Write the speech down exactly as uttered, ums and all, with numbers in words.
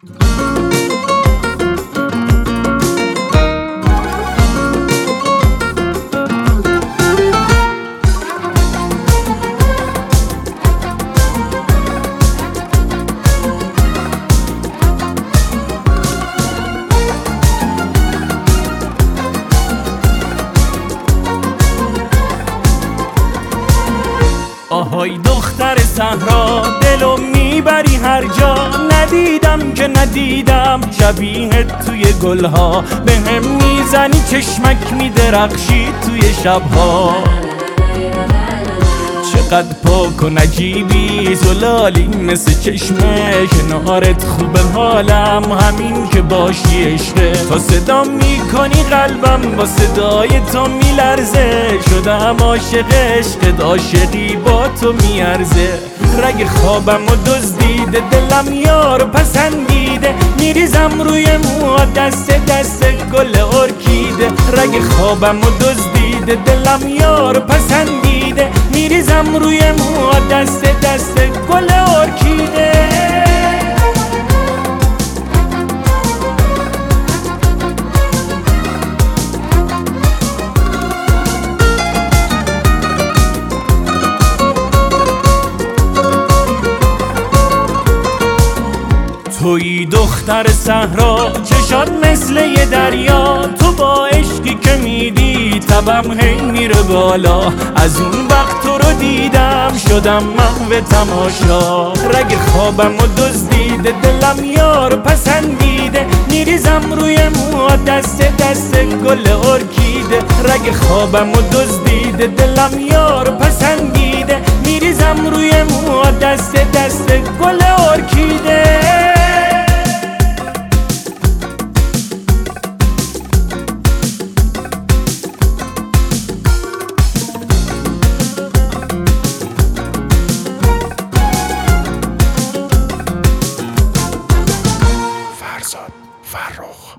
آهای دختر صحرا، دلو میبری هر جا. ندیدم که ندیدم شبیهت توی گلها. به هم میزنی چشمک میدرخشی توی شبها. چقدر پاک و نجیبی زلالی مثل چشمه. کنارت خوبه حالم همین که باشی عشقه. تا صدا میکنی قلبم با صدای تو میلرزه. شدم عاشق عشقت، عاشقی با تو میارزه. رگ خوابم و دزدیده، دلم یارو پسندیده. میریزم روی موها دست دست گل ارکیده. رگ خوابم و دزدیده، دلم یارو پسندیده. میریزم روی موها دست دست گل ارکیده. تویی دختر صحرا، چشات مثل یه دریا. تو با عشقی که میدی تبم هی میره بالا. از اون وقت تو رو دیدم شدم محو تماشا. رگ خوابم و دزدیده، دلم یارو پسندیده. میریزم روی موها دست دست گل ارکیده. رگ خوابم و دزدیده، دلم یارو پسندیده. میریزم روی موها دست دست گل ارکیده. فرزاد فرخ.